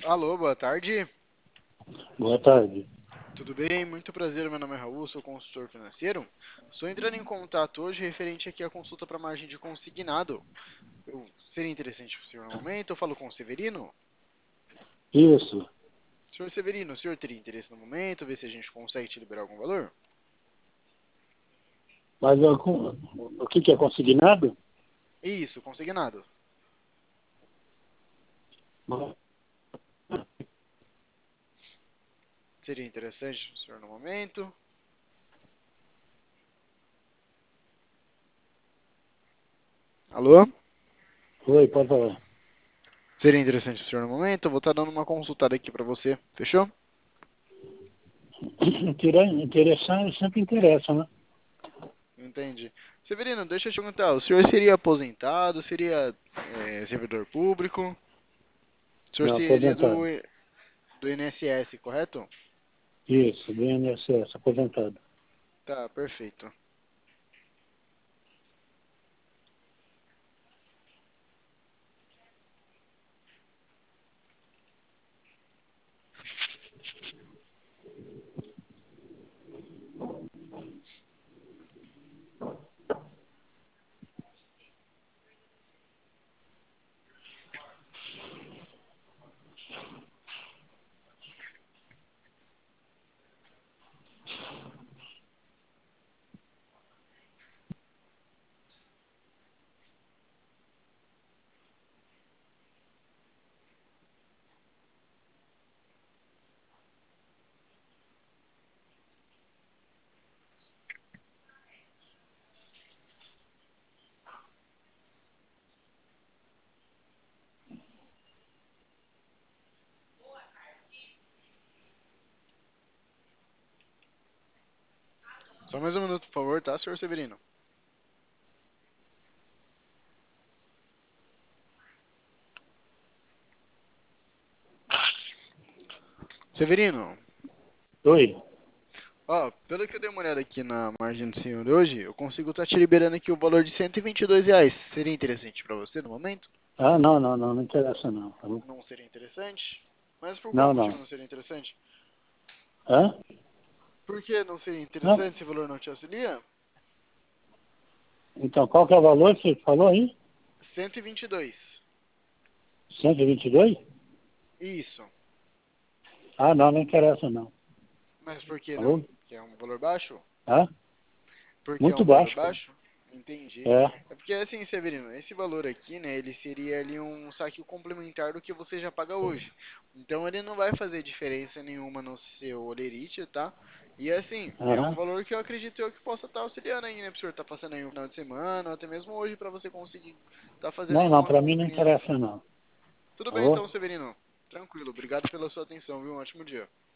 Alô, boa tarde. Boa tarde. Tudo bem? Muito prazer, meu nome é Raul, sou consultor financeiro. Estou entrando em contato hoje referente aqui à consulta para margem de consignado. Seria interessante para o senhor no momento? Eu falo com o Severino. Isso. Senhor Severino, o senhor teria interesse no momento? Ver se a gente consegue te liberar algum valor? Mas o que é consignado? Isso, consignado. Seria interessante para o senhor no momento? Alô? Oi, pode falar. Seria interessante para o senhor no momento? Eu vou estar dando uma consultada aqui para você. Fechou? Interessante sempre interessa, né? Entendi. Severino, deixa eu te perguntar, o senhor seria aposentado? Seria servidor público? O senhor Não, seria aposentado. do INSS, correto? Isso, do INSS, aposentado. Tá, perfeito. Só mais um minuto, por favor, tá, senhor Severino? Severino, Oi. ó, pelo que eu dei uma olhada aqui na margem do senhor hoje, eu consigo estar te liberando aqui o valor de R$ 122. Seria interessante pra você no momento? Ah, não interessa não. Tá bom? Não seria interessante? Mas por qual Não, não. motivo não seria interessante? Hã? Por que não seria Não. interessante? Esse valor não te auxilia? Então, qual que é o valor que você falou aí? 122. 122? Isso. Ah, não interessa não. Mas por que Tá não? bom? Que é um valor baixo? Hã? Porque é Muito um valor baixo, cara. baixo? Entendi. É. É porque assim, Severino, esse valor aqui, né, ele seria ali um saque complementar do que você já paga hoje. Então ele não vai fazer diferença nenhuma no seu olerite, tá? E assim, é um Aham. valor que eu acredito eu que possa estar auxiliando aí, né, pro senhor tá passando aí um final de semana, ou até mesmo hoje pra você conseguir tá fazendo Não, aí não, uma pra mim não comprinha. interessa não. Tudo Tá bem então, bom? Severino. Tranquilo. Obrigado pela sua atenção, viu? Um ótimo dia.